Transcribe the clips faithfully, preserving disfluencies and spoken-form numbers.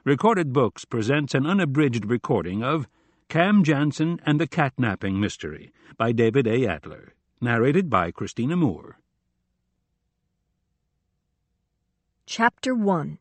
Recorded Books presents an unabridged recording of Cam Jansen and the Catnapping Mystery by David A. Adler, narrated by Christina Moore. Chapter one.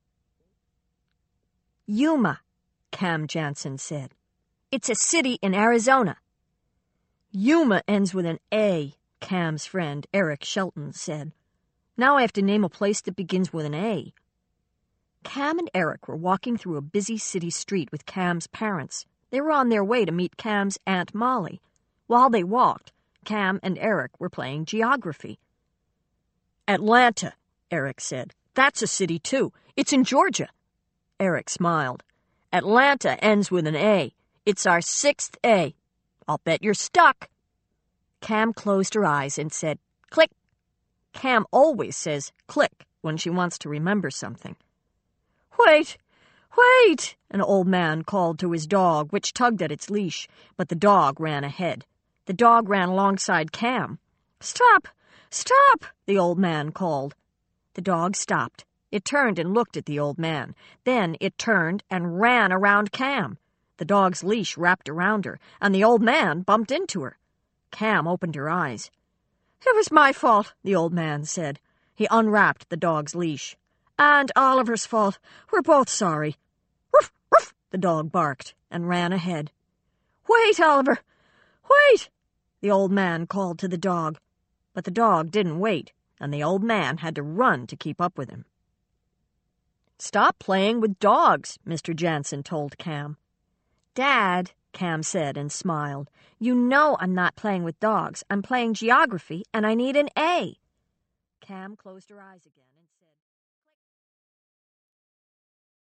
Yuma, Cam Jansen said. It's a city in Arizona. Yuma ends with an A, Cam's friend, Eric Shelton, said. Now I have to name a place that begins with an A. Cam and Eric were walking through a busy city street with Cam's parents. They were on their way to meet Cam's Aunt Molly. While they walked, Cam and Eric were playing geography. Atlanta, Eric said. That's a city, too. It's in Georgia. Eric smiled. Atlanta ends with an A. It's our sixth A. I'll bet you're stuck. Cam closed her eyes and said, click. Cam always says click when she wants to remember something. Wait, wait, an old man called to his dog, which tugged at its leash, but the dog ran ahead. The dog ran alongside Cam. Stop, stop, the old man called. The dog stopped. It turned and looked at the old man. Then it turned and ran around Cam. The dog's leash wrapped around her, and the old man bumped into her. Cam opened her eyes. It was my fault, the old man said. He unwrapped the dog's leash. And Oliver's fault. We're both sorry. Ruff, ruff, the dog barked and ran ahead. Wait, Oliver! Wait! The old man called to the dog. But the dog didn't wait, and the old man had to run to keep up with him. Stop playing with dogs, Mister Jansen told Cam. Dad, Cam said and smiled, you know I'm not playing with dogs. I'm playing geography, and I need an A. Cam closed her eyes again and